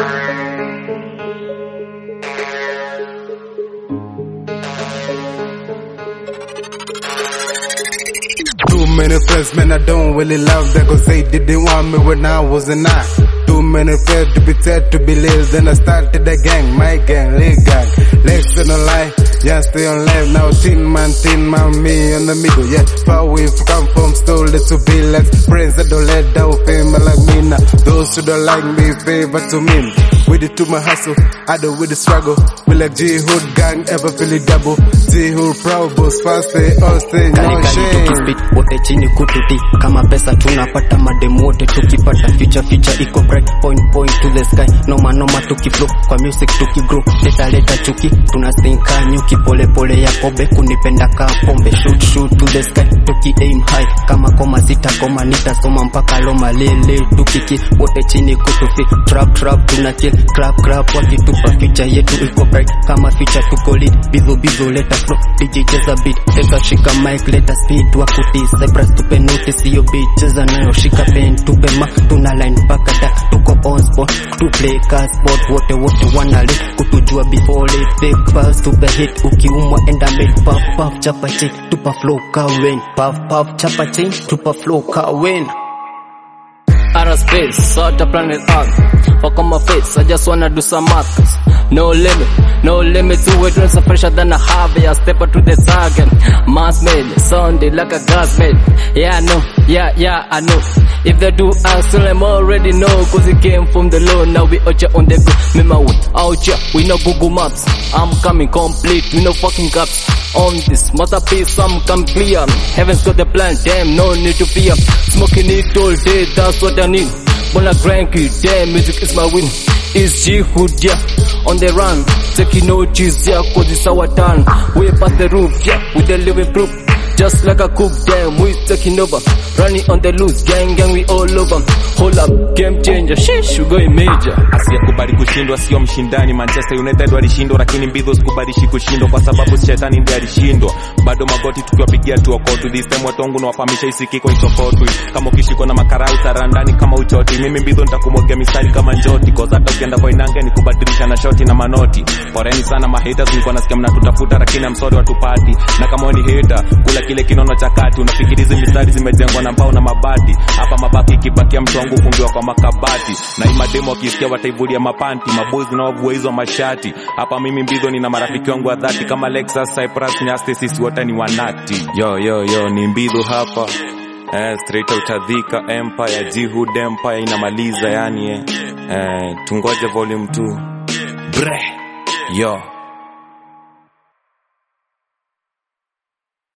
Too many friends, man, I don't really love them, cause they didn't want me when I wasn't I. Too many friends to be said to be live, then I started a gang, my gang, league gang. Legs on the line, yeah, stay on life now. Tin man, me in the middle, yeah. Far away, come from stolen to be like friends that don't let down fame like me now. Those who don't like me, favor to me. With it to my hustle, I do with the struggle. We like G-Hood gang, ever feel it double. G-Hood proud, boss fast, stay all stay, no shame. Wote chini kututi, kama pesa tunapata mademu wote tukipata. Feature iko bright, point to the sky. Noma tukiflow, kwa music tukigrow. Leta chuki, tunasinka nyuki. Pole ya kobe, kunipenda kaa pombe. Shoot to the sky, tuki aim high. Kama koma sita koma, nitasoma mpaka loma. Lele tukiki, wote chini kutufi. Trap tunakill, clap wakitupa. Feature yetu iko bright, kama feature tuko lead. Bizo leta flow, DJ cheza beat. Leta shika mic, leta speed wakuti. Cypress tupe notice yo beat, cheza nayo shika pen. Tupe ma, tuna line paka da. Tuko on spot, to play car sport. Wote wana lit, kutujua before late. Fake pass, tupe hit, ukiumwa enda mid. Puff, chapa chain, tupa flow ka win. Puff, chapa chain, tupa flow ka win. Outer space, outer planet Earth. Fuck on my face, I just wanna do some math. No limit to it, when so fresher than a hobby. I step up to the target. Mass made, sounded like a gas made. Yeah, I know, yeah, I know. If they do answer, I'm already know. Cause it came from the low, now we out here on the go. Remember what? Out here, we no Google Maps. I'm coming complete, we no fucking gaps. On this masterpiece, I'm come clear. Heaven's got the plan, damn, no need to fear. Smoking it all day, that's what I need. Wanna cranky, damn, music is my win. It's G-Hood, yeah, on the run. Taking no cheese, yeah, cause it's our turn. We past the roof, yeah, with the living proof. Just like a cook, damn, we taking over. Running on the loose, gang, we all over. Hold up, game changer, sheesh, we going major. Asiyekubali kushindwa sio mshindani. Manchester United walishindwa, lakini mbidho sikubalishi kushindwa, kwa sababu shetani ndiye alishindwa. Bado magoti tukiwapigia tuokotu. This time watongu na wafahamisha isikiko isokotu. Kama ukishikwa na makara utarandani kama uchoti. Mimi mbidho nitakumwagia mistari kama njoti. Cause hata ukienda kwa inange ni kubadilisha na shoti na manoti. Poreni sana mahaters, nilikuwa nasikia mnatutafuta, lakini I'm sorry watupati. Na kama wewe ni hater, kula kile kinono cha kati. Unafikiri hizi mistari zimejengwa na mbao na mabati. Hapa mabaki kibakia mtu wangu fungiwa kwa makabati. Na imademo wakisikia wataivulia mapanti. Mabozi na wavua hizo mashati. Hapa mimi mbidho nina marafiki wangu wa dhati. Kama Lexus, Cypress, Nyaste, sisi wote ni wanati. Yo, ni mbidho hapa. Straight out Adhika Empire, G-Hood Empire inamaliza yani. Tungoje volume 2. Bre. Yo.